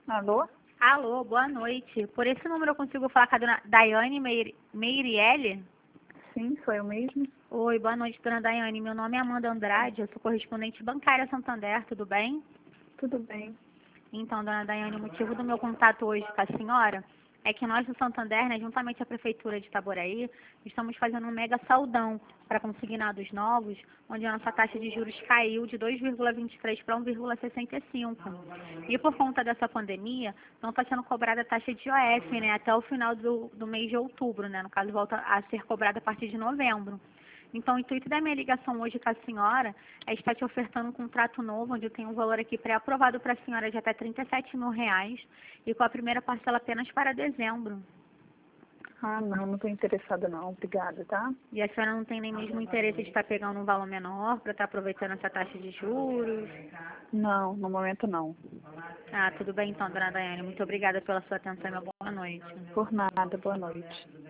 Alô? Alô, boa noite. Por esse número eu consigo falar com a dona Daiane Meirielle? Sim, sou eu mesmo. Oi, boa noite, dona Daiane. Meu nome é Amanda Andrade, eu sou correspondente bancária Santander, tudo bem? Tudo bem. Então, dona Daiane, o motivo do meu contato hoje com a senhora é que nós do Santander, né, juntamente à Prefeitura de Itaboraí, estamos fazendo um mega saldão para consignados novos, onde a nossa taxa de juros caiu de 2,23 para 1,65. E por conta dessa pandemia, não está sendo cobrada a taxa de IOF, né, até o final do mês de outubro, né, no caso volta a ser cobrada a partir de novembro. Então, o intuito da minha ligação hoje com a senhora é estar te ofertando um contrato novo, onde eu tenho um valor aqui pré-aprovado para a senhora de até R$ 37.000 e com a primeira parcela apenas para dezembro. Ah, não estou interessada não. Obrigada, tá? E a senhora não tem nem mesmo interesse de estar pegando um valor menor para estar aproveitando essa taxa de juros? Não, no momento não. Ah, tudo bem então, dona Daiane. Muito obrigada pela sua atenção e uma boa noite. Por nada, boa noite.